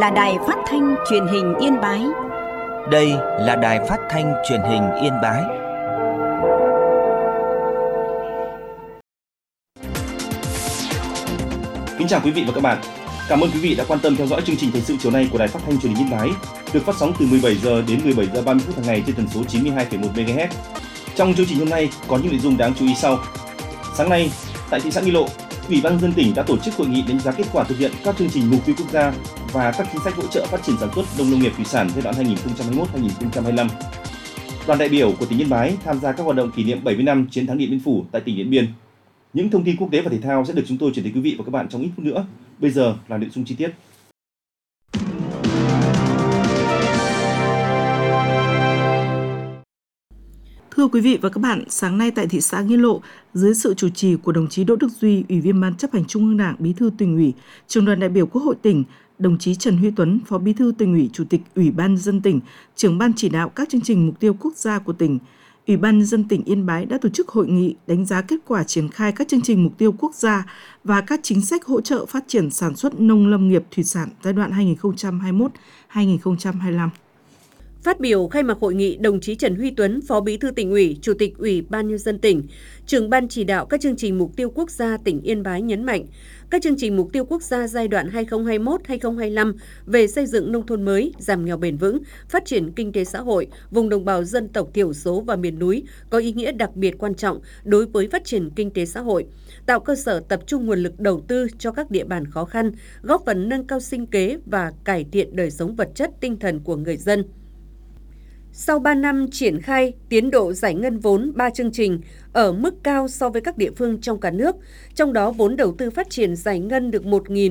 là Đài Phát thanh Truyền hình Yên Bái. Đây là Đài Phát thanh Truyền hình Yên Bái. Kính chào quý vị và các bạn. Cảm ơn quý vị đã quan tâm theo dõi chương trình thời sự chiều nay của Đài Phát thanh Truyền hình Yên Bái, được phát sóng từ 17 giờ đến 17 giờ 30 phút hàng ngày trên tần số 92,1 MHz. Trong chương trình hôm nay có những nội dung đáng chú ý sau. Sáng nay, tại thị xã Nghi Lộ, Ủy ban nhân dân tỉnh đã tổ chức hội nghị đánh giá kết quả thực hiện các chương trình mục tiêu quốc gia và các chính sách hỗ trợ phát triển sản xuất nông nghiệp thủy sản giai đoạn 2021-2025. Đoàn đại biểu của tỉnh Yên Bái tham gia các hoạt động kỷ niệm 70 năm chiến thắng Điện Biên Phủ tại tỉnh Điện Biên. Những thông tin quốc tế và thể thao sẽ được chúng tôi chuyển tới quý vị và các bạn trong ít phút nữa. Bây giờ là nội dung chi tiết. Thưa quý vị và các bạn, sáng nay tại thị xã Nghi Lộ, dưới sự chủ trì của đồng chí Đỗ Đức Duy, Ủy viên Ban Chấp hành Trung ương Đảng, Bí thư Tỉnh ủy, Trưởng đoàn đại biểu Quốc hội tỉnh, đồng chí Trần Huy Tuấn, Phó Bí thư Tỉnh ủy, Chủ tịch Ủy ban nhân dân tỉnh, Trưởng ban chỉ đạo các chương trình mục tiêu quốc gia của tỉnh, Ủy ban nhân dân tỉnh Yên Bái đã tổ chức hội nghị đánh giá kết quả triển khai các chương trình mục tiêu quốc gia và các chính sách hỗ trợ phát triển sản xuất nông lâm nghiệp thủy sản giai đoạn 2021-2025. Phát biểu khai mạc hội nghị, đồng chí Trần Huy Tuấn, Phó Bí thư Tỉnh ủy, Chủ tịch Ủy ban nhân dân tỉnh, Trưởng ban chỉ đạo các chương trình mục tiêu quốc gia tỉnh Yên Bái nhấn mạnh, các chương trình mục tiêu quốc gia giai đoạn 2021-2025 về xây dựng nông thôn mới, giảm nghèo bền vững, phát triển kinh tế xã hội, vùng đồng bào dân tộc thiểu số và miền núi có ý nghĩa đặc biệt quan trọng đối với phát triển kinh tế xã hội, tạo cơ sở tập trung nguồn lực đầu tư cho các địa bàn khó khăn, góp phần nâng cao sinh kế và cải thiện đời sống vật chất tinh thần của người dân. Sau 3 năm triển khai, tiến độ giải ngân vốn 3 chương trình ở mức cao so với các địa phương trong cả nước, trong đó vốn đầu tư phát triển giải ngân được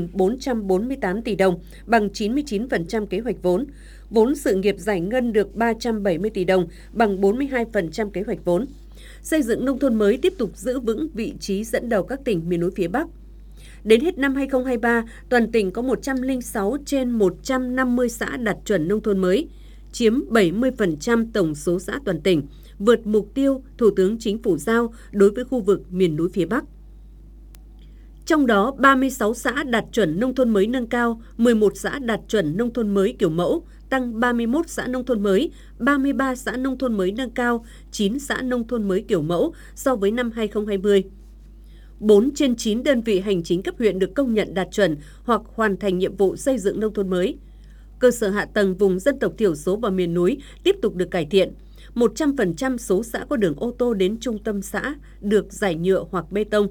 1.448 tỷ đồng, bằng 99% kế hoạch vốn. Vốn sự nghiệp giải ngân được 370 tỷ đồng, bằng 42% kế hoạch vốn. Xây dựng nông thôn mới tiếp tục giữ vững vị trí dẫn đầu các tỉnh miền núi phía Bắc. Đến hết năm 2023, toàn tỉnh có 106 trên 150 xã đạt chuẩn nông thôn mới, chiếm 70% tổng số xã toàn tỉnh, vượt mục tiêu Thủ tướng Chính phủ giao đối với khu vực miền núi phía Bắc. Trong đó, 36 xã đạt chuẩn nông thôn mới nâng cao, 11 xã đạt chuẩn nông thôn mới kiểu mẫu, tăng 31 xã nông thôn mới, 33 xã nông thôn mới nâng cao, 9 xã nông thôn mới kiểu mẫu so với năm 2020. 4 trên 9 đơn vị hành chính cấp huyện được công nhận đạt chuẩn hoặc hoàn thành nhiệm vụ xây dựng nông thôn mới. Cơ sở hạ tầng vùng dân tộc thiểu số và miền núi tiếp tục được cải thiện. 100% số xã có đường ô tô đến trung tâm xã được rải nhựa hoặc bê tông.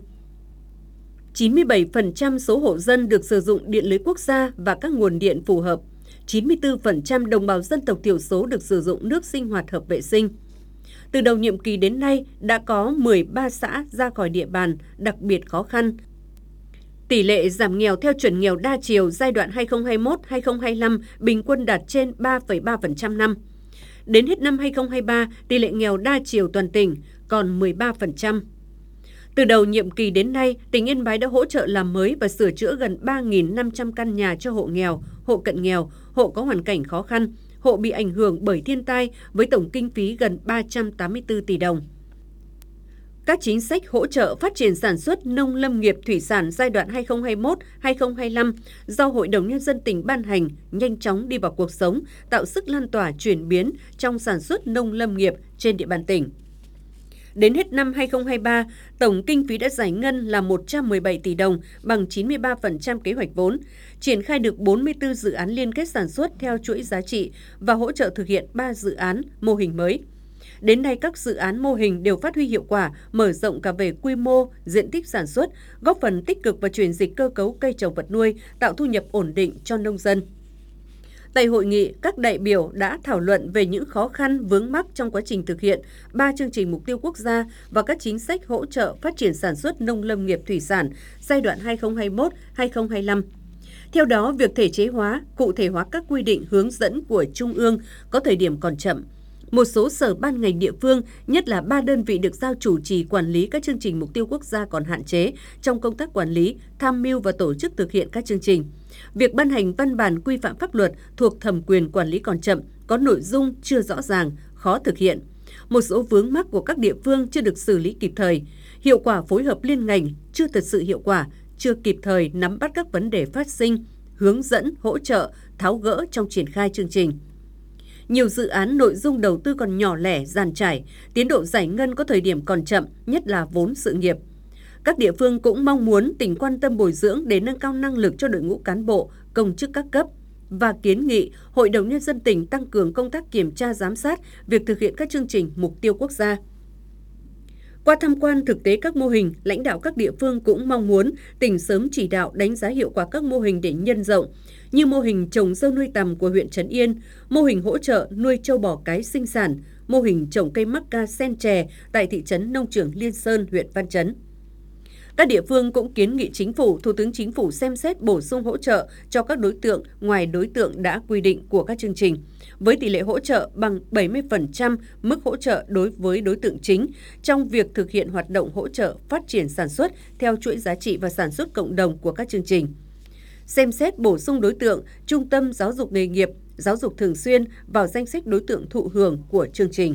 97% số hộ dân được sử dụng điện lưới quốc gia và các nguồn điện phù hợp. 94% đồng bào dân tộc thiểu số được sử dụng nước sinh hoạt hợp vệ sinh. Từ đầu nhiệm kỳ đến nay đã có 13 xã ra khỏi địa bàn đặc biệt khó khăn. Tỷ lệ giảm nghèo theo chuẩn nghèo đa chiều giai đoạn 2021-2025 bình quân đạt trên 3,3% năm. Đến hết năm 2023, tỷ lệ nghèo đa chiều toàn tỉnh còn 13%. Từ đầu nhiệm kỳ đến nay, tỉnh Yên Bái đã hỗ trợ làm mới và sửa chữa gần 3.500 căn nhà cho hộ nghèo, hộ cận nghèo, hộ có hoàn cảnh khó khăn, hộ bị ảnh hưởng bởi thiên tai với tổng kinh phí gần 384 tỷ đồng. Các chính sách hỗ trợ phát triển sản xuất nông lâm nghiệp thủy sản giai đoạn 2021-2025 do Hội đồng Nhân dân tỉnh ban hành nhanh chóng đi vào cuộc sống, tạo sức lan tỏa chuyển biến trong sản xuất nông lâm nghiệp trên địa bàn tỉnh. Đến hết năm 2023, tổng kinh phí đã giải ngân là 117 tỷ đồng, bằng 93% kế hoạch vốn, triển khai được 44 dự án liên kết sản xuất theo chuỗi giá trị và hỗ trợ thực hiện 3 dự án mô hình mới. Đến nay, các dự án mô hình đều phát huy hiệu quả, mở rộng cả về quy mô, diện tích sản xuất, góp phần tích cực và chuyển dịch cơ cấu cây trồng vật nuôi, tạo thu nhập ổn định cho nông dân. Tại hội nghị, các đại biểu đã thảo luận về những khó khăn vướng mắc trong quá trình thực hiện 3 chương trình mục tiêu quốc gia và các chính sách hỗ trợ phát triển sản xuất nông lâm nghiệp thủy sản giai đoạn 2021-2025. Theo đó, việc thể chế hóa, cụ thể hóa các quy định hướng dẫn của Trung ương có thời điểm còn chậm. Một số sở ban ngành địa phương, nhất là 3 đơn vị được giao chủ trì quản lý các chương trình mục tiêu quốc gia còn hạn chế trong công tác quản lý, tham mưu và tổ chức thực hiện các chương trình. Việc ban hành văn bản quy phạm pháp luật thuộc thẩm quyền quản lý còn chậm, có nội dung chưa rõ ràng, khó thực hiện. Một số vướng mắc của các địa phương chưa được xử lý kịp thời. Hiệu quả phối hợp liên ngành chưa thật sự hiệu quả, chưa kịp thời nắm bắt các vấn đề phát sinh, hướng dẫn, hỗ trợ, tháo gỡ trong triển khai chương trình. Nhiều dự án nội dung đầu tư còn nhỏ lẻ, dàn trải, tiến độ giải ngân có thời điểm còn chậm, nhất là vốn sự nghiệp. Các địa phương cũng mong muốn tỉnh quan tâm bồi dưỡng để nâng cao năng lực cho đội ngũ cán bộ, công chức các cấp và kiến nghị Hội đồng Nhân dân tỉnh tăng cường công tác kiểm tra giám sát việc thực hiện các chương trình mục tiêu quốc gia. Qua tham quan thực tế các mô hình, lãnh đạo các địa phương cũng mong muốn tỉnh sớm chỉ đạo đánh giá hiệu quả các mô hình để nhân rộng, như mô hình trồng dâu nuôi tằm của huyện Trấn Yên, mô hình hỗ trợ nuôi trâu bò cái sinh sản, mô hình trồng cây mắc ca sen chè tại thị trấn Nông Trường Liên Sơn, huyện Văn Chấn. Các địa phương cũng kiến nghị Chính phủ, Thủ tướng Chính phủ xem xét bổ sung hỗ trợ cho các đối tượng ngoài đối tượng đã quy định của các chương trình, với tỷ lệ hỗ trợ bằng 70% mức hỗ trợ đối với đối tượng chính trong việc thực hiện hoạt động hỗ trợ phát triển sản xuất theo chuỗi giá trị và sản xuất cộng đồng của các chương trình. Xem xét bổ sung đối tượng trung tâm giáo dục nghề nghiệp, giáo dục thường xuyên vào danh sách đối tượng thụ hưởng của chương trình.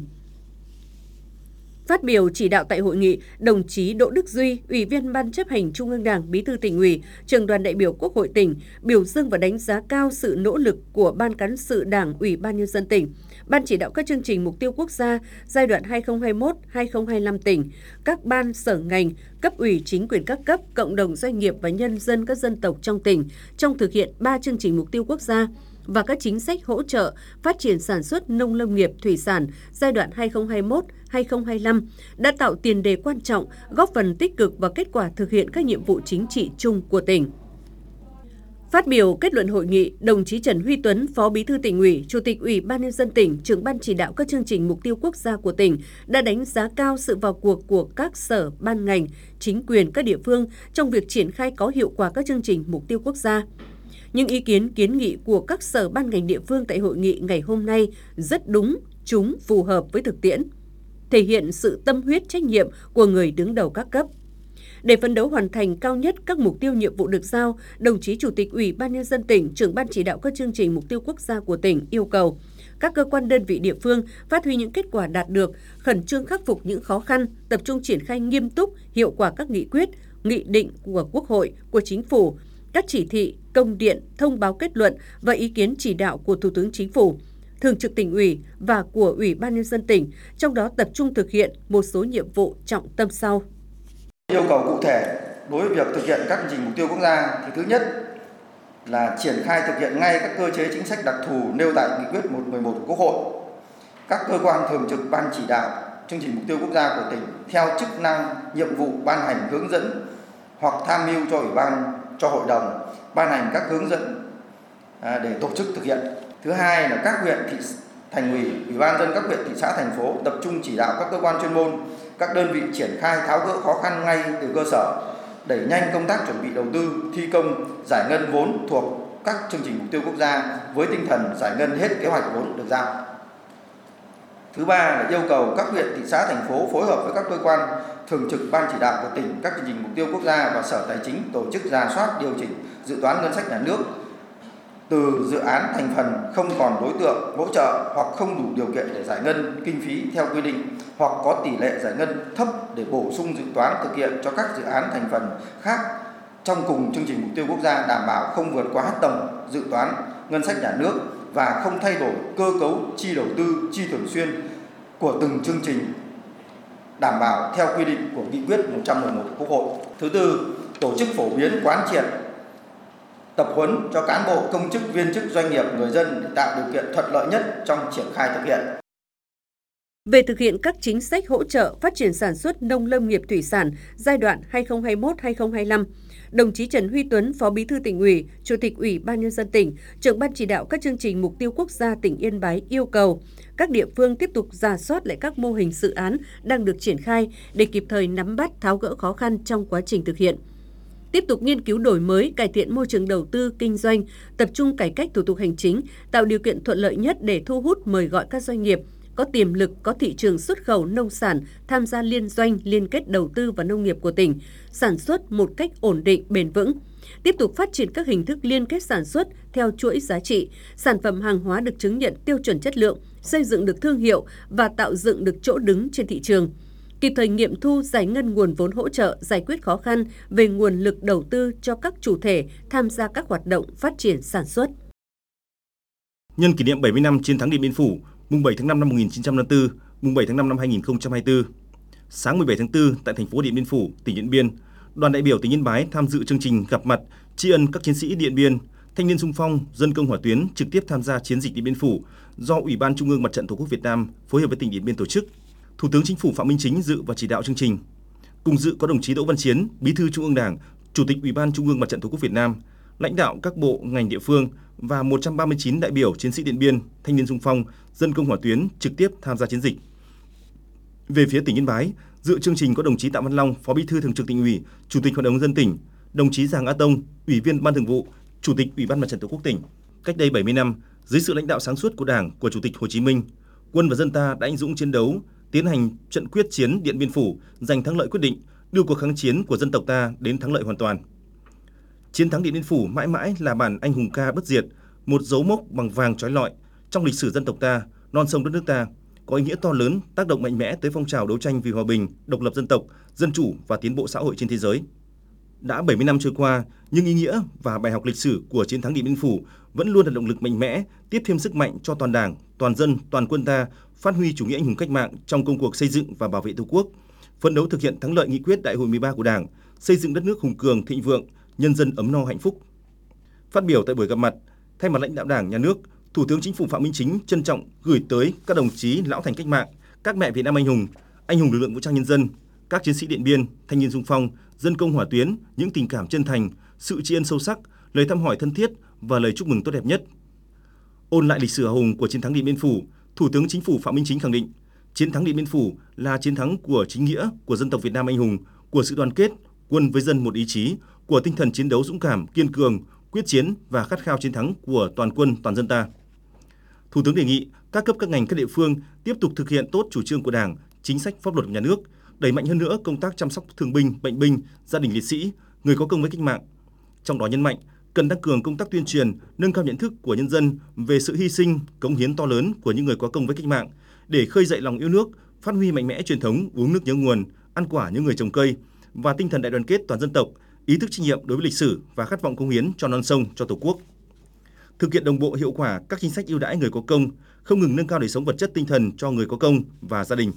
Phát biểu chỉ đạo tại hội nghị, đồng chí Đỗ Đức Duy, Ủy viên Ban Chấp hành Trung ương Đảng, Bí thư Tỉnh ủy, Trưởng đoàn đại biểu Quốc hội tỉnh biểu dương và đánh giá cao sự nỗ lực của Ban Cán sự Đảng, Ủy ban Nhân dân tỉnh, Ban chỉ đạo các chương trình mục tiêu quốc gia giai đoạn 2021-2025 tỉnh, các ban sở ngành, cấp ủy chính quyền các cấp, cộng đồng doanh nghiệp và nhân dân các dân tộc trong tỉnh trong thực hiện 3 chương trình mục tiêu quốc gia và các chính sách hỗ trợ phát triển sản xuất nông lâm nghiệp thủy sản giai đoạn 2021-2025 đã tạo tiền đề quan trọng, góp phần tích cực vào kết quả thực hiện các nhiệm vụ chính trị chung của tỉnh. Phát biểu kết luận hội nghị, đồng chí Trần Huy Tuấn, Phó Bí thư Tỉnh ủy, Chủ tịch Ủy ban Nhân dân tỉnh, Trưởng ban chỉ đạo các chương trình mục tiêu quốc gia của tỉnh đã đánh giá cao sự vào cuộc của các sở, ban ngành, chính quyền các địa phương trong việc triển khai có hiệu quả các chương trình mục tiêu quốc gia. Những ý kiến kiến nghị của các sở ban ngành địa phương tại hội nghị ngày hôm nay rất đúng, trúng, phù hợp với thực tiễn, thể hiện sự tâm huyết trách nhiệm của người đứng đầu các cấp. Để phấn đấu hoàn thành cao nhất các mục tiêu nhiệm vụ được giao, đồng chí Chủ tịch Ủy ban Nhân dân tỉnh, Trưởng ban chỉ đạo các chương trình mục tiêu quốc gia của tỉnh yêu cầu các cơ quan đơn vị địa phương phát huy những kết quả đạt được, khẩn trương khắc phục những khó khăn, tập trung triển khai nghiêm túc, hiệu quả các nghị quyết, nghị định của Quốc hội, của Chính phủ, các chỉ thị, công điện, thông báo kết luận và ý kiến chỉ đạo của Thủ tướng Chính phủ, Thường trực Tỉnh ủy và của Ủy ban Nhân dân tỉnh, trong đó tập trung thực hiện một số nhiệm vụ trọng tâm sau. Yêu cầu cụ thể đối với việc thực hiện các chương trình mục tiêu quốc gia thì thứ nhất là triển khai thực hiện ngay các cơ chế chính sách đặc thù nêu tại nghị quyết 111 của Quốc hội. Các cơ quan thường trực ban chỉ đạo chương trình mục tiêu quốc gia của tỉnh theo chức năng, nhiệm vụ ban hành hướng dẫn hoặc tham mưu cho Ủy ban, cho Hội đồng ban hành các hướng dẫn để tổ chức thực hiện. Thứ hai là các huyện, thị, thành ủy, Ủy ban nhân dân các huyện, thị xã, thành phố tập trung chỉ đạo các cơ quan chuyên môn, các đơn vị triển khai tháo gỡ khó khăn ngay từ cơ sở, đẩy nhanh công tác chuẩn bị đầu tư, thi công, giải ngân vốn thuộc các chương trình mục tiêu quốc gia với tinh thần giải ngân hết kế hoạch vốn được giao. Thứ ba là yêu cầu các huyện, thị xã, thành phố phối hợp với các cơ quan thường trực ban chỉ đạo của tỉnh, các chương trình mục tiêu quốc gia và Sở Tài chính tổ chức rà soát, điều chỉnh dự toán ngân sách nhà nước từ dự án thành phần không còn đối tượng hỗ trợ hoặc không đủ điều kiện để giải ngân kinh phí theo quy định hoặc có tỷ lệ giải ngân thấp để bổ sung dự toán thực hiện cho các dự án thành phần khác trong cùng chương trình mục tiêu quốc gia, đảm bảo không vượt quá tổng dự toán ngân sách nhà nước và không thay đổi cơ cấu chi đầu tư, chi thường xuyên của từng chương trình, đảm bảo theo quy định của nghị quyết 111 của Quốc hội. Thứ tư, tổ chức phổ biến, quán triệt, tập huấn cho cán bộ, công chức, viên chức, doanh nghiệp, người dân để tạo điều kiện thuận lợi nhất trong triển khai thực hiện. Về thực hiện các chính sách hỗ trợ phát triển sản xuất nông lâm nghiệp thủy sản giai đoạn 2021-2025, đồng chí Trần Huy Tuấn, Phó Bí thư Tỉnh ủy, Chủ tịch Ủy ban Nhân dân tỉnh, Trưởng ban chỉ đạo các chương trình mục tiêu quốc gia tỉnh Yên Bái yêu cầu các địa phương tiếp tục rà soát lại các mô hình dự án đang được triển khai để kịp thời nắm bắt, tháo gỡ khó khăn trong quá trình thực hiện. Tiếp tục nghiên cứu đổi mới, cải thiện môi trường đầu tư, kinh doanh, tập trung cải cách thủ tục hành chính, tạo điều kiện thuận lợi nhất để thu hút, mời gọi các doanh nghiệp có tiềm lực, có thị trường xuất khẩu nông sản tham gia liên doanh, liên kết đầu tư vào nông nghiệp của tỉnh, sản xuất một cách ổn định, bền vững. Tiếp tục phát triển các hình thức liên kết sản xuất theo chuỗi giá trị, sản phẩm hàng hóa được chứng nhận tiêu chuẩn chất lượng, xây dựng được thương hiệu và tạo dựng được chỗ đứng trên thị trường. Kịp thời nghiệm thu, giải ngân nguồn vốn hỗ trợ, giải quyết khó khăn về nguồn lực đầu tư cho các chủ thể tham gia các hoạt động phát triển sản xuất. Nhân kỷ niệm 70 năm chiến thắng Điện Biên Phủ, mùng 7 tháng 5 năm 1954, mùng 7 tháng 5 năm 2024. Sáng 17 tháng 4 tại thành phố Điện Biên Phủ, tỉnh Điện Biên, đoàn đại biểu tỉnh Yên Bái tham dự chương trình gặp mặt tri ân các chiến sĩ Điện Biên, thanh niên xung phong, dân công hỏa tuyến trực tiếp tham gia chiến dịch Điện Biên Phủ do Ủy ban Trung ương Mặt trận Tổ quốc Việt Nam phối hợp với tỉnh Điện Biên tổ chức. Thủ tướng Chính phủ Phạm Minh Chính dự và chỉ đạo chương trình. Cùng dự có đồng chí Đỗ Văn Chiến, Bí thư Trung ương Đảng, Chủ tịch Ủy ban Trung ương Mặt trận Tổ quốc Việt Nam, lãnh đạo các bộ, ngành địa phương và 139 đại biểu chiến sĩ Điện Biên, thanh niên xung phong, dân công hỏa tuyến trực tiếp tham gia chiến dịch. Về phía tỉnh Yên Bái, dự chương trình có đồng chí Tạ Văn Long, Phó Bí thư Thường trực Tỉnh ủy, Chủ tịch Hội đồng nhân dân tỉnh, đồng chí Giàng A Tông, Ủy viên Ban Thường vụ, Chủ tịch Ủy ban Mặt trận Tổ quốc tỉnh. Cách đây 70 năm, dưới sự lãnh đạo sáng suốt của Đảng, của Chủ tịch Hồ Chí Minh, quân và dân ta đã anh dũng chiến đấu, tiến hành trận quyết chiến Điện Biên Phủ, giành thắng lợi quyết định, đưa cuộc kháng chiến của dân tộc ta đến thắng lợi hoàn toàn. Chiến thắng Điện Biên Phủ mãi mãi là bản anh hùng ca bất diệt, một dấu mốc bằng vàng chói lọi trong lịch sử dân tộc ta, non sông đất nước ta, có ý nghĩa to lớn, tác động mạnh mẽ tới phong trào đấu tranh vì hòa bình, độc lập dân tộc, dân chủ và tiến bộ xã hội trên thế giới. Đã 70 năm trôi qua, nhưng ý nghĩa và bài học lịch sử của chiến thắng Điện Biên Phủ vẫn luôn là động lực mạnh mẽ, tiếp thêm sức mạnh cho toàn Đảng, toàn dân, toàn quân ta phát huy chủ nghĩa anh hùng cách mạng trong công cuộc xây dựng và bảo vệ Tổ quốc, phấn đấu thực hiện thắng lợi nghị quyết Đại hội 13 của Đảng, xây dựng đất nước hùng cường, thịnh vượng, nhân dân ấm no hạnh phúc. Phát biểu tại buổi gặp mặt, thay mặt lãnh đạo Đảng, Nhà nước, Thủ tướng Chính phủ Phạm Minh Chính trân trọng gửi tới các đồng chí lão thành cách mạng, các mẹ Việt Nam anh hùng lực lượng vũ trang nhân dân, các chiến sĩ Điện Biên, thanh niên xung phong, dân công hỏa tuyến những tình cảm chân thành, sự tri ân sâu sắc, lời thăm hỏi thân thiết và lời chúc mừng tốt đẹp nhất. Ôn lại lịch sử hào hùng của chiến thắng Điện Biên Phủ, Thủ tướng Chính phủ Phạm Minh Chính khẳng định, chiến thắng Điện Biên Phủ là chiến thắng của chính nghĩa, của dân tộc Việt Nam anh hùng, của sự đoàn kết, quân với dân một ý chí, của tinh thần chiến đấu dũng cảm, kiên cường, quyết chiến và khát khao chiến thắng của toàn quân, toàn dân ta. Thủ tướng đề nghị các cấp các ngành các địa phương tiếp tục thực hiện tốt chủ trương của Đảng, chính sách pháp luật của nhà nước, đẩy mạnh hơn nữa công tác chăm sóc thương binh, bệnh binh, gia đình liệt sĩ, người có công với cách mạng. Trong đó nhấn mạnh cần tăng cường công tác tuyên truyền, nâng cao nhận thức của nhân dân về sự hy sinh, cống hiến to lớn của những người có công với cách mạng để khơi dậy lòng yêu nước, phát huy mạnh mẽ truyền thống uống nước nhớ nguồn, ăn quả nhớ người trồng cây và tinh thần đại đoàn kết toàn dân tộc, ý thức trách nhiệm đối với lịch sử và khát vọng cống hiến cho non sông, cho Tổ quốc. Thực hiện đồng bộ hiệu quả các chính sách ưu đãi người có công, không ngừng nâng cao đời sống vật chất tinh thần cho người có công và gia đình.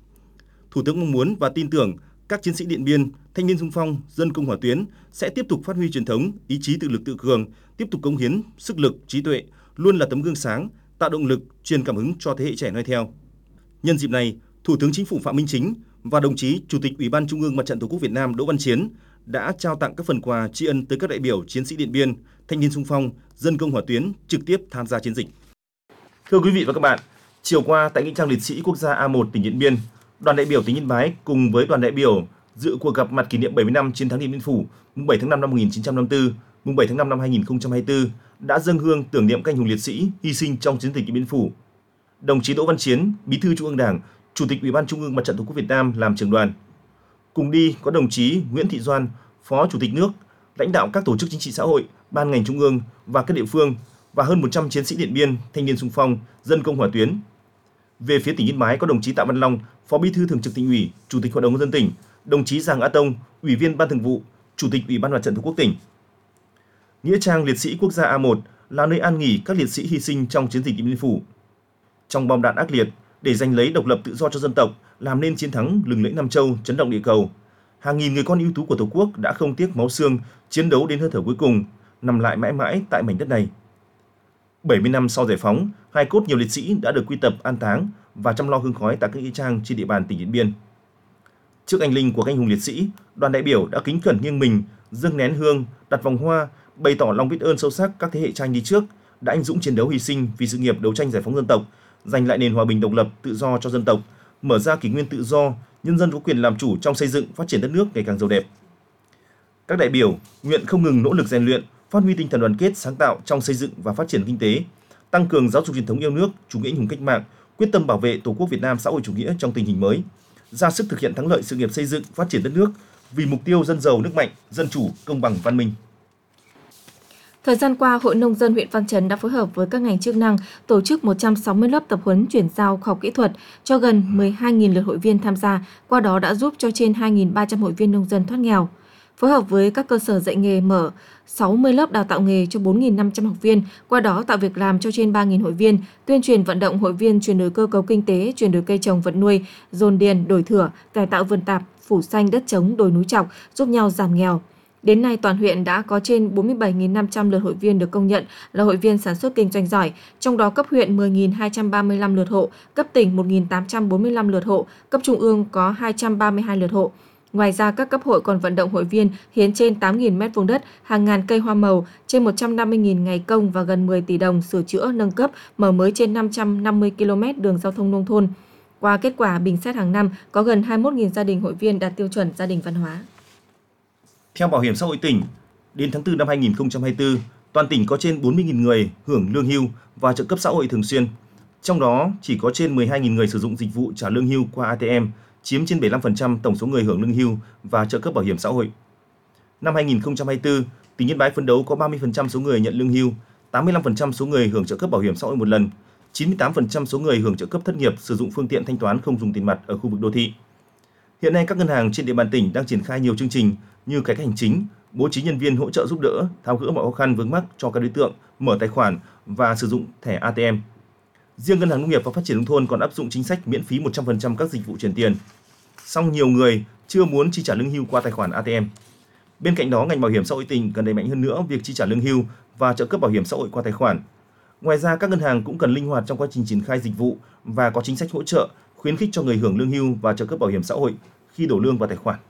Thủ tướng mong muốn và tin tưởng các chiến sĩ Điện Biên, thanh niên xung phong, dân công hỏa tuyến sẽ tiếp tục phát huy truyền thống, ý chí tự lực tự cường, tiếp tục cống hiến sức lực, trí tuệ, luôn là tấm gương sáng, tạo động lực, truyền cảm hứng cho thế hệ trẻ noi theo. Nhân dịp này, Thủ tướng Chính phủ Phạm Minh Chính và đồng chí Chủ tịch Ủy ban Trung ương Mặt trận Tổ quốc Việt Nam Đỗ Văn Chiến đã trao tặng các phần quà tri ân tới các đại biểu chiến sĩ Điện Biên, thanh niên xung phong, dân công hỏa tuyến trực tiếp tham gia chiến dịch. Thưa quý vị và các bạn, chiều qua tại nghĩa trang liệt sĩ quốc gia A1 tỉnh Điện Biên, đoàn đại biểu tỉnh Yên Bái cùng với đoàn đại biểu dự cuộc gặp mặt kỷ niệm 70 năm chiến thắng Điện Biên Phủ, mùng 7 tháng 5 năm 1954, mùng 7 tháng 5 năm 2024 đã dâng hương tưởng niệm các anh hùng liệt sĩ hy sinh trong chiến dịch Điện Biên Phủ. Đồng chí Đỗ Văn Chiến, Bí thư Trung ương Đảng, Chủ tịch Ủy ban Trung ương Mặt trận Tổ quốc Việt Nam làm trưởng đoàn. Cùng đi có đồng chí Nguyễn Thị Doan, Phó Chủ tịch nước, lãnh đạo các tổ chức chính trị xã hội, ban ngành trung ương và các địa phương và hơn 100 chiến sĩ Điện Biên, thanh niên xung phong, dân công hỏa tuyến. Về phía tỉnh Yên Bái có đồng chí Tạ Văn Long, Phó Bí thư Thường trực Tỉnh ủy, Chủ tịch Hội đồng nhân dân tỉnh, đồng chí Giàng A Tông, Ủy viên Ban Thường vụ, Chủ tịch Ủy ban Mặt trận Tổ quốc tỉnh. Nghĩa trang liệt sĩ quốc gia A1 là nơi an nghỉ các liệt sĩ hy sinh trong chiến dịch Điện Biên Phủ. Trong bom đạn ác liệt để giành lấy độc lập tự do cho dân tộc, làm nên chiến thắng lừng lẫy Nam Châu, chấn động địa cầu, hàng nghìn người con ưu tú của Tổ quốc đã không tiếc máu xương chiến đấu đến hơi thở cuối cùng, nằm lại mãi mãi tại mảnh đất này. 70 năm sau giải phóng, hài cốt nhiều liệt sĩ đã được quy tập an táng và chăm lo hương khói tại các nghĩa trang trên địa bàn tỉnh Điện Biên. Trước anh linh của các anh hùng liệt sĩ, đoàn đại biểu đã kính cẩn nghiêng mình, dâng nén hương, đặt vòng hoa, bày tỏ lòng biết ơn sâu sắc các thế hệ cha anh đi trước đã anh dũng chiến đấu hy sinh vì sự nghiệp đấu tranh giải phóng dân tộc, giành lại nền hòa bình độc lập tự do cho dân tộc, mở ra kỷ nguyên tự do, nhân dân có quyền làm chủ trong xây dựng phát triển đất nước ngày càng giàu đẹp. Các đại biểu nguyện không ngừng nỗ lực rèn luyện, phát huy tinh thần đoàn kết sáng tạo trong xây dựng và phát triển kinh tế, tăng cường giáo dục truyền thống yêu nước, chủ nghĩa anh hùng cách mạng, quyết tâm bảo vệ Tổ quốc Việt Nam xã hội chủ nghĩa trong tình hình mới, ra sức thực hiện thắng lợi sự nghiệp xây dựng, phát triển đất nước vì mục tiêu dân giàu nước mạnh, dân chủ, công bằng, văn minh. Thời gian qua, Hội Nông dân huyện Văn Chấn đã phối hợp với các ngành chức năng tổ chức 160 lớp tập huấn chuyển giao khoa học kỹ thuật cho gần 12.000 lượt hội viên tham gia, qua đó đã giúp cho trên 2.300 hội viên nông dân thoát nghèo. phối hợp với các cơ sở dạy nghề mở 60 lớp đào tạo nghề cho 4.500 học viên, qua đó tạo việc làm cho trên 3.000 hội viên, tuyên truyền vận động hội viên chuyển đổi cơ cấu kinh tế, chuyển đổi cây trồng vật nuôi, dồn điền, đổi thửa, cải tạo vườn tạp, phủ xanh đất trống, đồi núi trọc, giúp nhau giảm nghèo. Đến nay, toàn huyện đã có trên 47.500 lượt hội viên được công nhận là hội viên sản xuất kinh doanh giỏi, trong đó cấp huyện 10.235 lượt hộ, cấp tỉnh 1.845 lượt hộ, cấp trung ương có 232 lượt hộ. Ngoài ra, các cấp hội còn vận động hội viên hiến trên 8.000 m2 đất, hàng ngàn cây hoa màu, trên 150.000 ngày công và gần 10 tỷ đồng sửa chữa, nâng cấp, mở mới trên 550 km đường giao thông nông thôn. Qua kết quả bình xét hàng năm, có gần 21.000 gia đình hội viên đạt tiêu chuẩn gia đình văn hóa. Theo Bảo hiểm xã hội tỉnh, đến tháng 4 năm 2024, toàn tỉnh có trên 40.000 người hưởng lương hưu và trợ cấp xã hội thường xuyên. Trong đó, chỉ có trên 12.000 người sử dụng dịch vụ trả lương hưu qua ATM, chiếm trên 75% tổng số người hưởng lương hưu và trợ cấp bảo hiểm xã hội. Năm 2024, tỉnh Yên Bái phấn đấu có 30% số người nhận lương hưu, 85% số người hưởng trợ cấp bảo hiểm xã hội một lần, 98% số người hưởng trợ cấp thất nghiệp sử dụng phương tiện thanh toán không dùng tiền mặt ở khu vực đô thị. Hiện nay, các ngân hàng trên địa bàn tỉnh đang triển khai nhiều chương trình như cải cách hành chính, bố trí nhân viên hỗ trợ giúp đỡ, tháo gỡ mọi khó khăn vướng mắc cho các đối tượng mở tài khoản và sử dụng thẻ ATM. Riêng Ngân hàng Nông nghiệp và Phát triển Nông thôn còn áp dụng chính sách miễn phí 100% các dịch vụ chuyển tiền. Song nhiều người chưa muốn chi trả lương hưu qua tài khoản ATM. Bên cạnh đó, ngành bảo hiểm xã hội tỉnh cần đẩy mạnh hơn nữa việc chi trả lương hưu và trợ cấp bảo hiểm xã hội qua tài khoản. Ngoài ra, các ngân hàng cũng cần linh hoạt trong quá trình triển khai dịch vụ và có chính sách hỗ trợ, khuyến khích cho người hưởng lương hưu và trợ cấp bảo hiểm xã hội khi đổ lương vào tài khoản.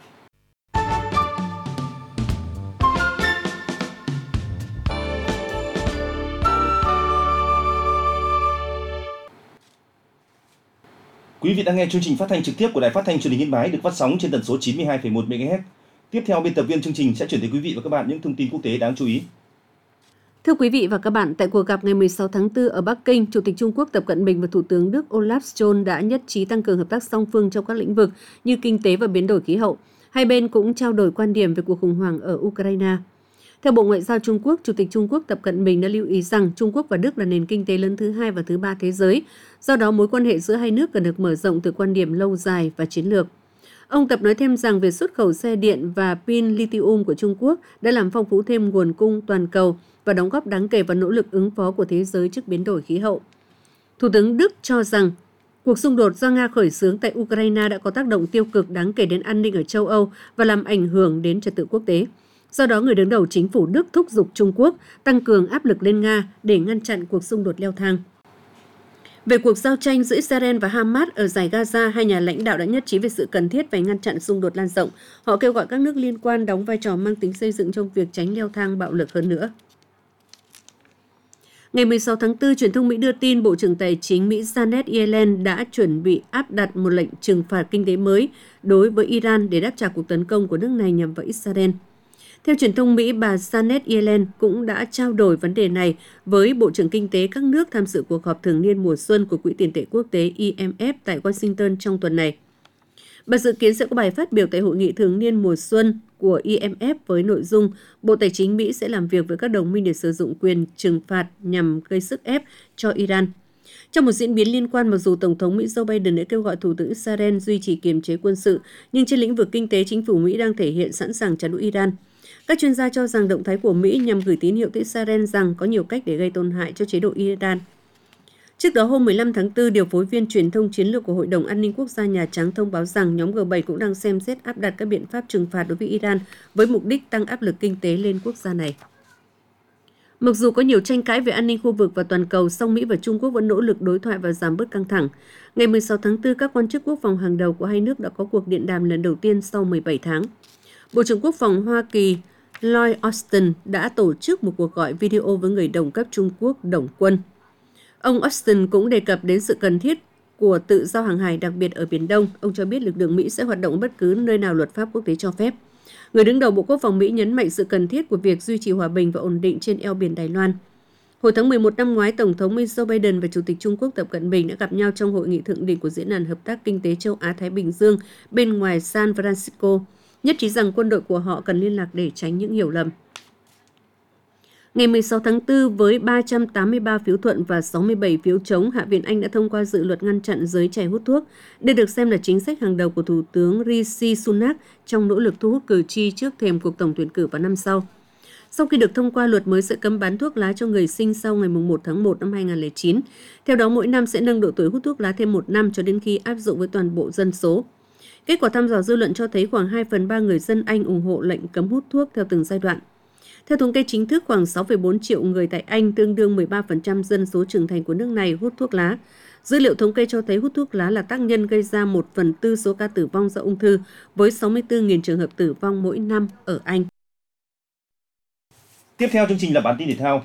Quý vị đang nghe chương trình phát thanh trực tiếp của Đài Phát thanh Truyền hình Yên Bái được phát sóng trên tần số 92,1 MHz. Tiếp theo, biên tập viên chương trình sẽ chuyển tới quý vị và các bạn những thông tin quốc tế đáng chú ý. Thưa quý vị và các bạn, tại cuộc gặp ngày 16 tháng 4 ở Bắc Kinh, Chủ tịch Trung Quốc Tập Cận Bình và Thủ tướng Đức Olaf Scholz đã nhất trí tăng cường hợp tác song phương trong các lĩnh vực như kinh tế và biến đổi khí hậu. Hai bên cũng trao đổi quan điểm về cuộc khủng hoảng ở Ukraine. Theo Bộ Ngoại giao Trung Quốc, Chủ tịch Trung Quốc Tập Cận Bình đã lưu ý rằng Trung Quốc và Đức là nền kinh tế lớn thứ hai và thứ ba thế giới. Do đó, mối quan hệ giữa hai nước cần được mở rộng từ quan điểm lâu dài và chiến lược. Ông Tập nói thêm rằng việc xuất khẩu xe điện và pin lithium của Trung Quốc đã làm phong phú thêm nguồn cung toàn cầu và đóng góp đáng kể vào nỗ lực ứng phó của thế giới trước biến đổi khí hậu. Thủ tướng Đức cho rằng cuộc xung đột do Nga khởi xướng tại Ukraine đã có tác động tiêu cực đáng kể đến an ninh ở châu Âu và làm ảnh hưởng đến trật tự quốc tế. Do đó, người đứng đầu chính phủ Đức thúc giục Trung Quốc tăng cường áp lực lên Nga để ngăn chặn cuộc xung đột leo thang. Về cuộc giao tranh giữa Israel và Hamas ở dải Gaza, hai nhà lãnh đạo đã nhất trí về sự cần thiết phải ngăn chặn xung đột lan rộng. Họ kêu gọi các nước liên quan đóng vai trò mang tính xây dựng trong việc tránh leo thang bạo lực hơn nữa. Ngày 16 tháng 4, truyền thông Mỹ đưa tin Bộ trưởng Tài chính Mỹ Janet Yellen đã chuẩn bị áp đặt một lệnh trừng phạt kinh tế mới đối với Iran để đáp trả cuộc tấn công của nước này nhằm vào Israel. Theo truyền thông Mỹ, bà Janet Yellen cũng đã trao đổi vấn đề này với Bộ trưởng Kinh tế các nước tham dự cuộc họp thường niên mùa xuân của Quỹ tiền tệ quốc tế IMF tại Washington trong tuần này. Bà dự kiến sẽ có bài phát biểu tại hội nghị thường niên mùa xuân của IMF với nội dung Bộ Tài chính Mỹ sẽ làm việc với các đồng minh để sử dụng quyền trừng phạt nhằm gây sức ép cho Iran. Trong một diễn biến liên quan, mặc dù Tổng thống Mỹ Joe Biden đã kêu gọi Thủ tướng Israel duy trì kiềm chế quân sự, nhưng trên lĩnh vực kinh tế, chính phủ Mỹ đang thể hiện sẵn sàng trả đũa Iran. Các chuyên gia cho rằng động thái của Mỹ nhằm gửi tín hiệu tới Israel rằng có nhiều cách để gây tổn hại cho chế độ Iran. Trước đó, hôm 15 tháng 4, điều phối viên truyền thông chiến lược của Hội đồng An ninh Quốc gia Nhà Trắng thông báo rằng nhóm G7 cũng đang xem xét áp đặt các biện pháp trừng phạt đối với Iran với mục đích tăng áp lực kinh tế lên quốc gia này. Mặc dù có nhiều tranh cãi về an ninh khu vực và toàn cầu, song Mỹ và Trung Quốc vẫn nỗ lực đối thoại và giảm bớt căng thẳng. Ngày 16 tháng 4, các quan chức quốc phòng hàng đầu của hai nước đã có cuộc điện đàm lần đầu tiên sau 17 tháng. Bộ trưởng Quốc phòng Hoa Kỳ Lloyd Austin đã tổ chức một cuộc gọi video với người đồng cấp Trung Quốc Đồng Quân. Ông Austin cũng đề cập đến sự cần thiết của tự do hàng hải, đặc biệt ở Biển Đông. Ông cho biết lực lượng Mỹ sẽ hoạt động bất cứ nơi nào luật pháp quốc tế cho phép. Người đứng đầu Bộ Quốc phòng Mỹ nhấn mạnh sự cần thiết của việc duy trì hòa bình và ổn định trên eo biển Đài Loan. Hồi tháng 11 năm ngoái, Tổng thống Mỹ Joe Biden và Chủ tịch Trung Quốc Tập Cận Bình đã gặp nhau trong hội nghị thượng đỉnh của Diễn đàn Hợp tác Kinh tế Châu Á-Thái Bình Dương bên ngoài San Francisco, nhất trí rằng quân đội của họ cần liên lạc để tránh những hiểu lầm. Ngày 16 tháng 4, với 383 phiếu thuận và 67 phiếu chống, Hạ viện Anh đã thông qua dự luật ngăn chặn giới trẻ hút thuốc. Đây được xem là chính sách hàng đầu của Thủ tướng Rishi Sunak trong nỗ lực thu hút cử tri trước thềm cuộc tổng tuyển cử vào năm sau. Sau khi được thông qua, luật mới sẽ cấm bán thuốc lá cho người sinh sau ngày 1 tháng 1 năm 2009. Theo đó, mỗi năm sẽ nâng độ tuổi hút thuốc lá thêm 1 năm cho đến khi áp dụng với toàn bộ dân số. Kết quả thăm dò dư luận cho thấy khoảng 2/3 người dân Anh ủng hộ lệnh cấm hút thuốc theo từng giai đoạn. Theo thống kê chính thức, khoảng 6,4 triệu người tại Anh, tương đương 13% dân số trưởng thành của nước này, hút thuốc lá. Dữ liệu thống kê cho thấy hút thuốc lá là tác nhân gây ra 1/4 số ca tử vong do ung thư, với 64.000 trường hợp tử vong mỗi năm ở Anh. Tiếp theo chương trình là bản tin thể thao.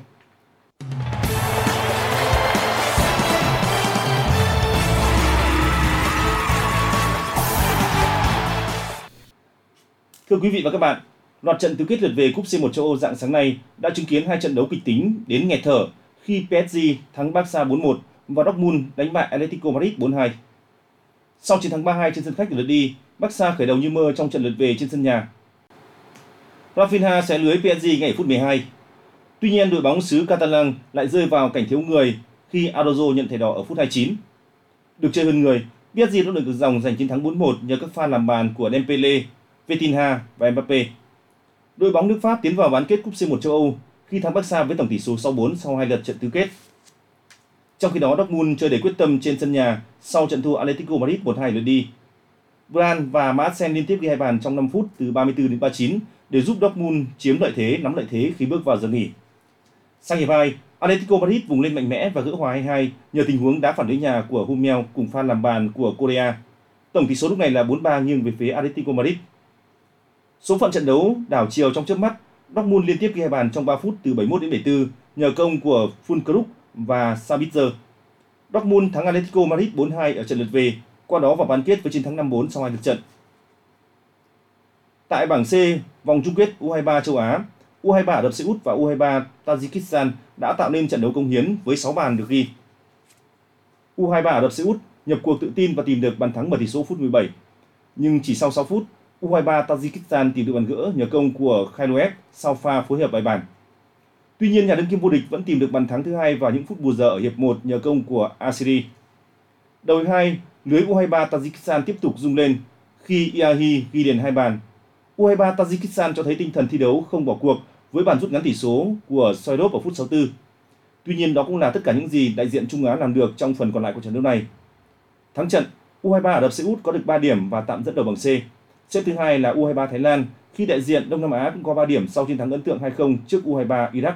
Thưa quý vị và các bạn, loạt trận tứ kết lượt về cúp C1 châu Âu rạng sáng nay đã chứng kiến hai trận đấu kịch tính đến nghẹt thở khi PSG thắng Barca 4-1 và Dortmund đánh bại Atletico Madrid 4-2. Sau chiến thắng 3-2 trên sân khách ở lượt đi, Barca khởi đầu như mơ trong trận lượt về trên sân nhà. Rafinha xé lưới PSG ngay ở phút 12. Tuy nhiên, đội bóng xứ Catalan lại rơi vào cảnh thiếu người khi Araujo nhận thẻ đỏ ở phút 29. Được chơi hơn người, PSG đã được dòng giành chiến thắng 4-1 nhờ các pha làm bàn của Dembele, Vitinha và Mbappe. Đội bóng nước Pháp tiến vào bán kết cúp C1 châu Âu khi thắng Barca với tổng tỷ số 6-4 sau hai lượt trận tứ kết. Trong khi đó, Dortmund chơi đầy quyết tâm trên sân nhà sau trận thua Atletico Madrid 1-2 lượt đi. Varane và Marcel liên tiếp ghi hai bàn trong 5 phút từ 34 đến 39 để giúp Dortmund chiếm lợi thế, nắm lợi thế khi bước vào giờ nghỉ. Sang hiệp 2, Atletico Madrid vùng lên mạnh mẽ và gỡ hòa 2-2 nhờ tình huống đá phản lưới nhà của Hummel cùng pha làm bàn của Correa. Tổng tỷ số lúc này là 4-3 nghiêng về phía Atletico Madrid. Số phận trận đấu đảo chiều trong chớp mắt, Dortmund liên tiếp ghi hai bàn trong 3 phút từ 71 đến 74 nhờ công của Füllkrug và Sabitzer. Dortmund thắng Atletico Madrid 4-2 ở trận lượt về, qua đó vào bán kết với chiến thắng 5-4 sau hai lượt trận. Tại bảng C, vòng chung kết U23 châu Á, U23 Ả Rập Xê Út và U23 Tajikistan đã tạo nên trận đấu công hiến với 6 bàn được ghi. U23 Ả Rập Xê Út nhập cuộc tự tin và tìm được bàn thắng mở tỷ số phút 17. Nhưng chỉ sau 6 phút, U23 Tajikistan tìm được bàn gỡ nhờ công của Khailoev sau pha phối hợp bài bản. Tuy nhiên, nhà đương kim vô địch vẫn tìm được bàn thắng thứ hai vào những phút bù giờ ở hiệp 1 nhờ công của Asiri. Đầu hiệp 2, lưới U23 Tajikistan tiếp tục rung lên khi Iahi ghi liền hai bàn. U23 Tajikistan cho thấy tinh thần thi đấu không bỏ cuộc với bàn rút ngắn tỷ số của Soydov ở phút 64. Tuy nhiên, đó cũng là tất cả những gì đại diện Trung Á làm được trong phần còn lại của trận đấu này. Thắng trận, U23 Ả Rập Xê Út có được 3 điểm và tạm dẫn đầu bảng C. Xếp thứ hai là U23 Thái Lan khi đại diện Đông Nam Á cũng có 3 điểm sau chiến thắng ấn tượng 2-0 trước U23 Iraq.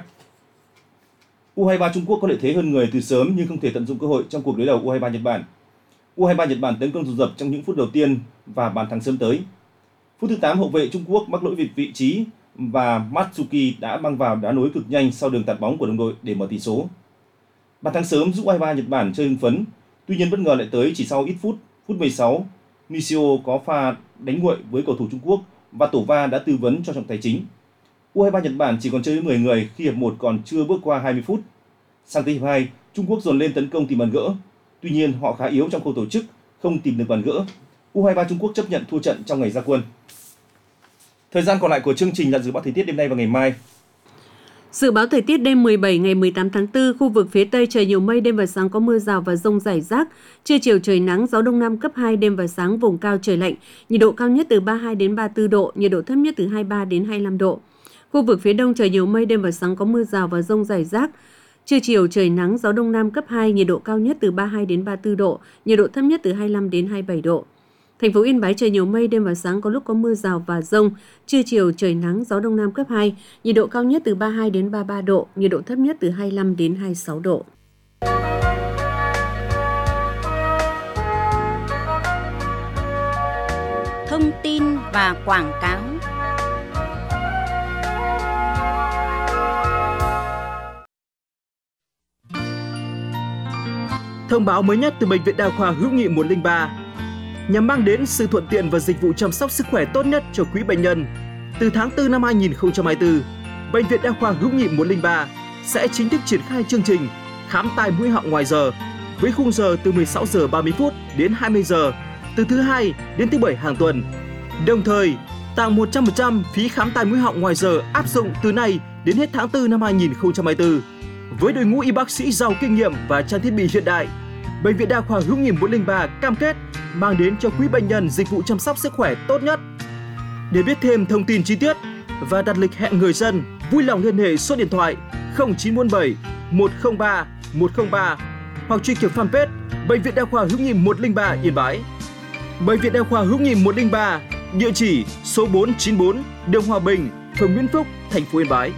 U23 Trung Quốc có lợi thế hơn người từ sớm nhưng không thể tận dụng cơ hội trong cuộc đối đầu U23 Nhật Bản. U23 Nhật Bản tấn công dồn dập trong những phút đầu tiên và bàn thắng sớm tới. Phút thứ 8, hậu vệ Trung Quốc mắc lỗi về vị trí và Matsuki đã băng vào đá nối cực nhanh sau đường tạt bóng của đồng đội để mở tỷ số. Bàn thắng sớm giúp U23 Nhật Bản chơi hưng phấn, tuy nhiên bất ngờ lại tới chỉ sau ít phút. Phút 16, Nishio có pha đánh nguội với cầu thủ Trung Quốc và Tổ Va đã tư vấn cho trọng tài chính. U23 Nhật Bản chỉ còn chơi với 10 người khi hiệp 1 còn chưa bước qua 20 phút. Sang tới hiệp 2, Trung Quốc dồn lên tấn công tìm bàn gỡ. Tuy nhiên, họ khá yếu trong khâu tổ chức, không tìm được bàn gỡ. U23 Trung Quốc chấp nhận thua trận trong ngày ra quân. Thời gian còn lại của chương trình là dự báo thời tiết đêm nay và ngày mai. Dự báo thời tiết đêm 17 ngày 18 tháng 4, khu vực phía Tây trời nhiều mây, đêm và sáng có mưa rào và dông rải rác. Trưa chiều trời nắng, gió Đông Nam cấp 2, đêm và sáng vùng cao trời lạnh. Nhiệt độ cao nhất từ 32 đến 34 độ, nhiệt độ thấp nhất từ 23 đến 25 độ. Khu vực phía Đông trời nhiều mây, đêm và sáng có mưa rào và dông rải rác. Trưa chiều trời nắng, gió Đông Nam cấp 2, nhiệt độ cao nhất từ 32 đến 34 độ, nhiệt độ thấp nhất từ 25 đến 27 độ. Thành phố Yên Bái trời nhiều mây, đêm và sáng có lúc có mưa rào và dông. Trưa chiều trời nắng, gió Đông Nam cấp 2, nhiệt độ cao nhất từ 32 đến 33 độ, nhiệt độ thấp nhất từ 25 đến 26 độ. Thông tin và quảng cáo. Thông báo mới nhất từ Bệnh viện Đa khoa Hữu nghị 103 nhằm mang đến sự thuận tiện và dịch vụ chăm sóc sức khỏe tốt nhất cho quý bệnh nhân. Từ tháng 4 năm 2024, Bệnh viện Đa khoa Hữu nghị 103 sẽ chính thức triển khai chương trình khám tai mũi họng ngoài giờ với khung giờ từ 16 giờ 30 phút đến 20 giờ từ thứ Hai đến thứ Bảy hàng tuần. Đồng thời, Tặng 100% phí khám tai mũi họng ngoài giờ áp dụng từ nay đến hết tháng 4 năm 2024. Với đội ngũ y bác sĩ giàu kinh nghiệm và trang thiết bị hiện đại, Bệnh viện Đa khoa Hữu nghị 103 cam kết mang đến cho quý bệnh nhân dịch vụ chăm sóc sức khỏe tốt nhất. Để biết thêm thông tin chi tiết và đặt lịch hẹn người dân, vui lòng liên hệ số điện thoại 0947 103 103 hoặc truy cập fanpage Bệnh viện Đa khoa Hữu nghị 103 Yên Bái. Bệnh viện Đa khoa Hữu nghị 103, địa chỉ số 494 đường Hòa Bình, phường Nguyễn Phúc, thành phố Yên Bái.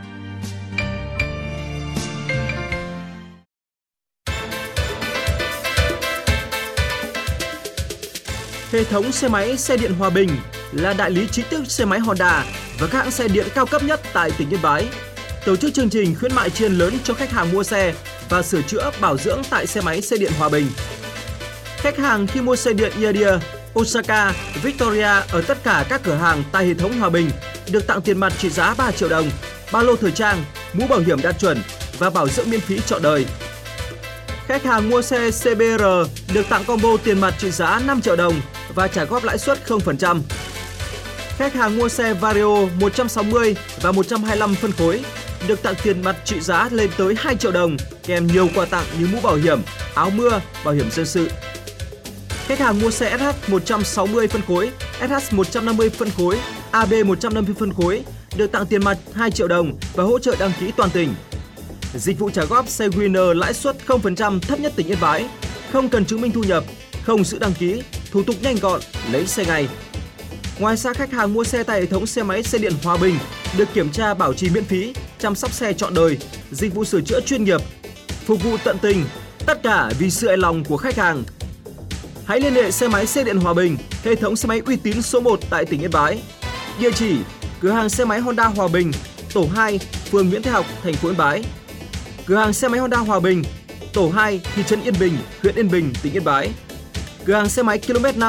Hệ thống xe máy xe điện Hòa Bình là đại lý chính thức xe máy Honda và các hãng xe điện cao cấp nhất tại tỉnh Yên Bái. Tổ chức chương trình khuyến mại tri ân lớn cho khách hàng mua xe và sửa chữa bảo dưỡng tại xe máy xe điện Hòa Bình. Khách hàng khi mua xe điện Iadia, Osaka, Victoria ở tất cả các cửa hàng tại hệ thống Hòa Bình được tặng tiền mặt trị giá 3 triệu đồng, ba lô thời trang, mũ bảo hiểm đạt chuẩn và bảo dưỡng miễn phí trọn đời. Khách hàng mua xe CBR được tặng combo tiền mặt trị giá 5 triệu đồng và trả góp lãi suất 0%. Khách hàng mua xe Vario 160 và 125 phân khối được tặng tiền mặt trị giá lên tới 2 triệu đồng kèm nhiều quà tặng như mũ bảo hiểm, áo mưa, bảo hiểm dân sự. Khách hàng mua xe SH 160 phân khối, SH 150 phân khối, AB 150 phân khối được tặng tiền mặt 2 triệu đồng và hỗ trợ đăng ký toàn tỉnh. Dịch vụ trả góp xe Winner lãi suất 0% thấp nhất tỉnh Yên Bái, không cần chứng minh thu nhập, không giữ đăng ký, thủ tục nhanh gọn, lấy xe ngay. Ngoài ra, khách hàng mua xe tại hệ thống xe máy xe điện Hòa Bình được kiểm tra bảo trì miễn phí, chăm sóc xe trọn đời, dịch vụ sửa chữa chuyên nghiệp, phục vụ tận tình, tất cả vì sự hài lòng của khách hàng. Hãy liên hệ xe máy xe điện Hòa Bình, hệ thống xe máy uy tín số 1 tại tỉnh Yên Bái. Địa chỉ: cửa hàng xe máy Honda Hòa Bình, tổ 2, phường Nguyễn Thái Học, thành phố Yên Bái. Cửa hàng xe máy Honda Hòa Bình, tổ 2, thị trấn Yên Bình, huyện Yên Bình, tỉnh Yên Bái. Cửa hàng xe máy km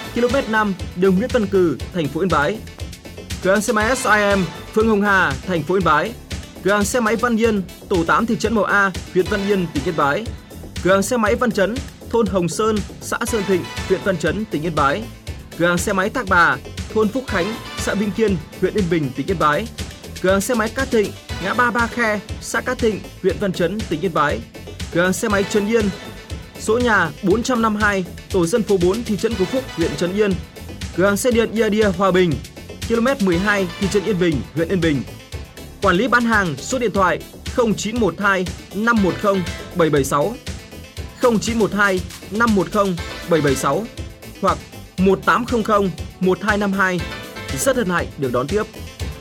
5, đường Nguyễn Văn Cừ, thành phố Yên Bái. Cửa hàng xe máy SIM, phường Hồng Hà, thành phố Yên Bái. Cửa hàng xe máy Văn Yên, tổ 8, thị trấn Mậu A, huyện Văn Yên, tỉnh Yên Bái. Cửa hàng xe máy Văn Chấn, thôn Hồng Sơn, xã Sơn Thịnh, huyện Văn Chấn, tỉnh Yên Bái. Cửa hàng xe máy Thác Bà, thôn Phúc Khánh, xã Vinh Kiên, huyện Yên Bình, tỉnh Yên Bái. Cửa hàng xe máy Cát Thịnh, ngã ba Ba Khe, xã Cát Thịnh, huyện Văn Chấn, tỉnh Yên Bái. Cửa hàng xe máy Trấn Yên, số nhà 452, tổ dân phố 4, thị trấn Phú Phúc, huyện Trấn Yên. Cửa hàng xe điện Iadia Hòa Bình, km 12, thị trấn Yên Bình, huyện Yên Bình. Quản lý bán hàng, số điện thoại 0912 510 776, 0912 510 776 hoặc 1800 1252. Rất hân hạnh được đón tiếp.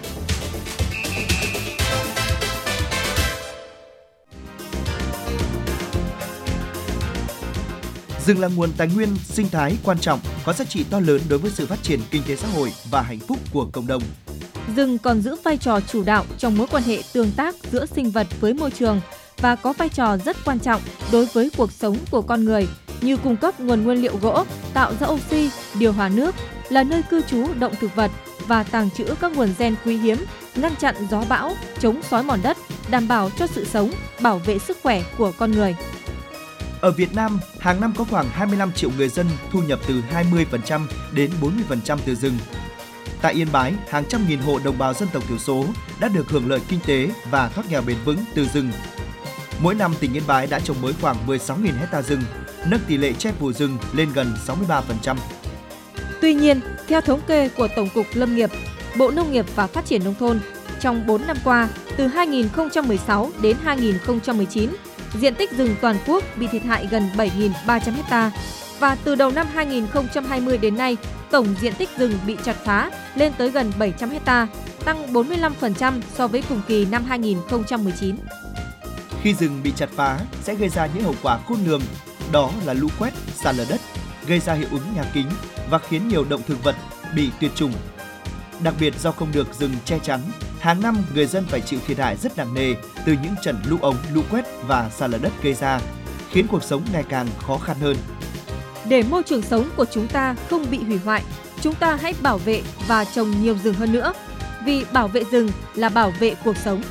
Rừng là nguồn tài nguyên sinh thái quan trọng, có giá trị to lớn đối với sự phát triển kinh tế xã hội và hạnh phúc của cộng đồng. Rừng còn giữ vai trò chủ đạo trong mối quan hệ tương tác giữa sinh vật với môi trường và có vai trò rất quan trọng đối với cuộc sống của con người, như cung cấp nguồn nguyên liệu gỗ, tạo ra oxy, điều hòa nước, là nơi cư trú động thực vật và tàng trữ các nguồn gen quý hiếm, ngăn chặn gió bão, chống xói mòn đất, đảm bảo cho sự sống, bảo vệ sức khỏe của con người. Ở Việt Nam, hàng năm có khoảng 25 triệu người dân thu nhập từ 20% đến 40% từ rừng. Tại Yên Bái, hàng trăm nghìn hộ đồng bào dân tộc thiểu số đã được hưởng lợi kinh tế và thoát nghèo bền vững từ rừng. Mỗi năm, tỉnh Yên Bái đã trồng mới khoảng 16.000 hectare rừng, nâng tỷ lệ che phủ rừng lên gần 63%. Tuy nhiên, theo thống kê của Tổng cục Lâm nghiệp, Bộ Nông nghiệp và Phát triển Nông thôn, trong 4 năm qua, từ 2016 đến 2019, diện tích rừng toàn quốc bị thiệt hại gần 7.300 ha và từ đầu năm 2020 đến nay, tổng diện tích rừng bị chặt phá lên tới gần 700 ha, tăng 45% so với cùng kỳ năm 2019. Khi rừng bị chặt phá sẽ gây ra những hậu quả khôn lường, đó là lũ quét, sạt lở đất, gây ra hiệu ứng nhà kính và khiến nhiều động thực vật bị tuyệt chủng. Đặc biệt do không được rừng che chắn, hàng năm người dân phải chịu thiệt hại rất nặng nề từ những trận lũ ống, lũ quét và sạt lở đất gây ra, khiến cuộc sống ngày càng khó khăn hơn. Để môi trường sống của chúng ta không bị hủy hoại, chúng ta hãy bảo vệ và trồng nhiều rừng hơn nữa, vì bảo vệ rừng là bảo vệ cuộc sống.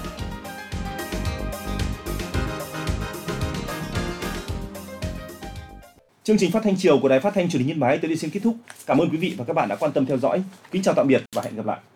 Chương trình phát thanh chiều của Đài Phát thanh Truyền hình Yên Bái tới đây xin kết thúc. Cảm ơn quý vị và các bạn đã quan tâm theo dõi. Kính chào tạm biệt và hẹn gặp lại.